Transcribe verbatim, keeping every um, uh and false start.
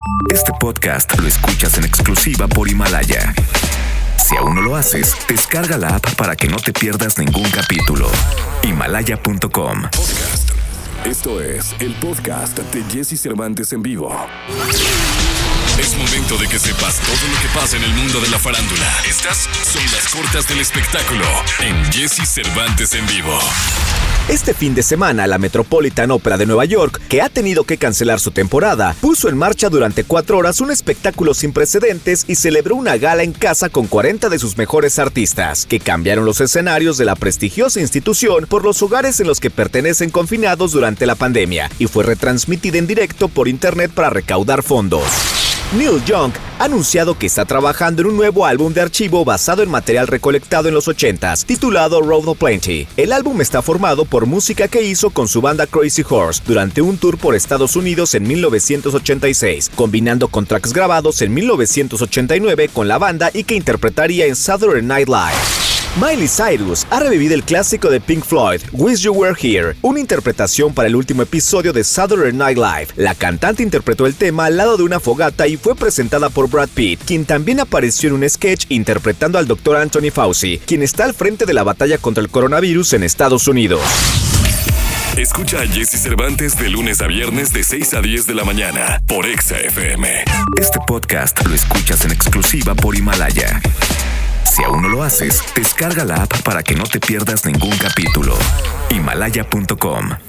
Este podcast lo escuchas en exclusiva por Himalaya. Si aún no lo haces, descarga la app para que no te pierdas ningún capítulo. Himalaya punto com. Podcast. Esto es el podcast de Jesse Cervantes en vivo. Es momento de que sepas todo lo que pasa en el mundo de la farándula. Estas son las cortas del espectáculo en Jesse Cervantes en vivo. Este fin de semana, la Metropolitan Opera de Nueva York, que ha tenido que cancelar su temporada, puso en marcha durante cuatro horas un espectáculo sin precedentes y celebró una gala en casa con cuarenta de sus mejores artistas, que cambiaron los escenarios de la prestigiosa institución por los hogares en los que pertenecen confinados durante la pandemia, y fue retransmitida en directo por internet para recaudar fondos. Neil Young ha anunciado que está trabajando en un nuevo álbum de archivo basado en material recolectado en los ochentas, titulado Road of Plenty. El álbum está formado por música que hizo con su banda Crazy Horse durante un tour por Estados Unidos en mil novecientos ochenta y seis, combinando con tracks grabados en mil novecientos ochenta y nueve con la banda y que interpretaría en Saturday Night Live. Miley Cyrus ha revivido el clásico de Pink Floyd, Wish You Were Here, una interpretación para el último episodio de Saturday Night Live. La cantante interpretó el tema al lado de una fogata y fue presentada por Brad Pitt, quien también apareció en un sketch interpretando al doctor Anthony Fauci, quien está al frente de la batalla contra el coronavirus en Estados Unidos. Escucha a Jesse Cervantes de lunes a viernes de seis a diez de la mañana por Exa F M. Este podcast lo escuchas en exclusiva por Himalaya. Si aún no lo haces, descarga la app para que no te pierdas ningún capítulo. Himalaya punto com.